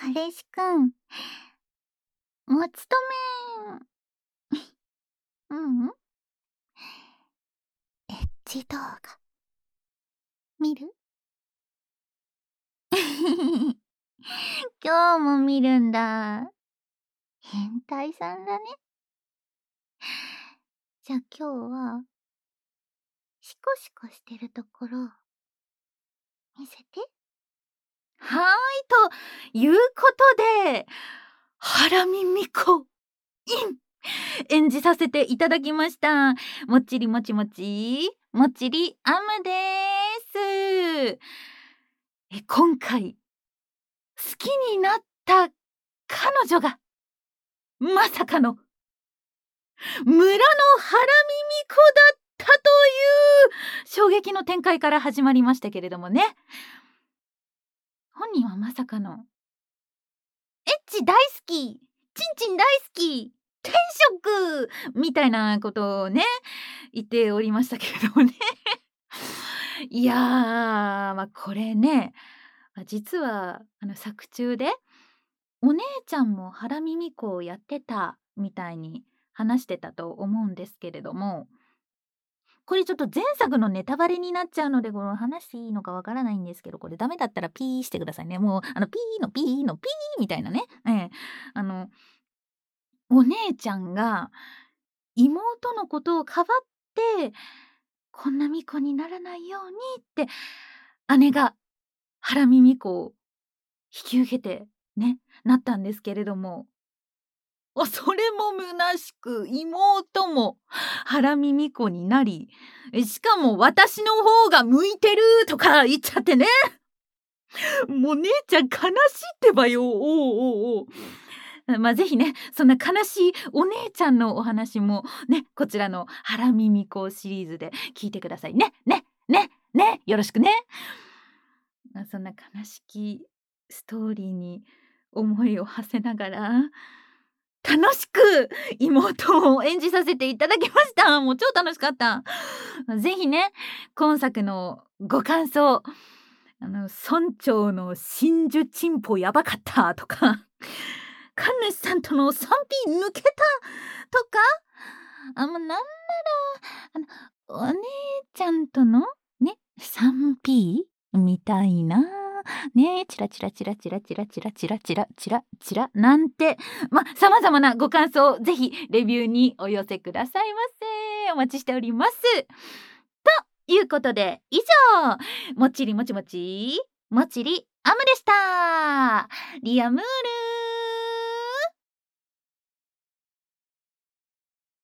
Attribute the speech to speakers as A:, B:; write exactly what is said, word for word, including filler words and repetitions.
A: 彼氏くん、持ちとめん。うん、エッチ動画見る？今日も見るんだ。変態さんだね。じゃあ今日はシコシコしてるところ見せて。
B: はーい、ということで、ハラミミコイン演じさせていただきました。もっちりもちもち、もっちりアムです。え今回、好きになった彼女が、まさかの、村のハラミミコだったという衝撃の展開から始まりましたけれどもね。本人はまさかの、エッチ大好き、チンチン大好き、転職みたいなことをね、言っておりましたけれどもね。いやー、まあ、これね、実はあの作中でお姉ちゃんもハラミミコをやってたみたいに話してたと思うんですけれども、これちょっと前作のネタバレになっちゃうので、この話していいのかわからないんですけど、これダメだったらピーしてくださいね。もうあのピーのピーのピーみたいなね、ええ、あのお姉ちゃんが妹のことをかばってこんな巫女にならないようにって姉がハラミ巫女を引き受けてね、なったんですけれども、おそれも虚しく妹もハラミ巫女になり、しかも私の方が向いてるとか言っちゃってね。もう姉ちゃん悲しいってばよ。おうおうおう。まあぜひね、そんな悲しいお姉ちゃんのお話もね、こちらのハラミミコシリーズで聞いてくださいね。ね、ね、ね、よろしくね。まあそんな悲しきストーリーに思いを馳せながら、楽しく妹を演じさせていただきました。もう超楽しかった。ぜひね、今作のご感想、あの村長の真珠チンポやばかったとか、神主さんとの スリーピー 抜けたとか、あもうなんならあのお姉ちゃんとのね スリーピー みたいなね、チラチラチラチラチラチラチラチラチラチラなんて、ま、様々なご感想ぜひレビューにお寄せくださいませ。お待ちしております。ということで以上、もっちりもちもちもっちりアムでした。リアムール